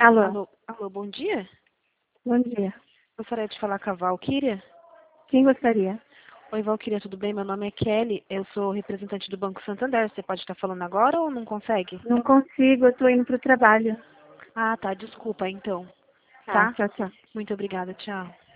Alô, Alô, bom dia. bom dia. Gostaria de falar com a Valquíria. Quem gostaria? Oi, Valquíria, tudo bem? Meu nome é Kelly, eu sou representante do Banco Santander. Você pode estar falando agora ou não consegue? Não consigo, eu tô indo pro trabalho. Ah, tá, desculpa então. Tá, Tá? tchau, tchau. Muito obrigada, tchau.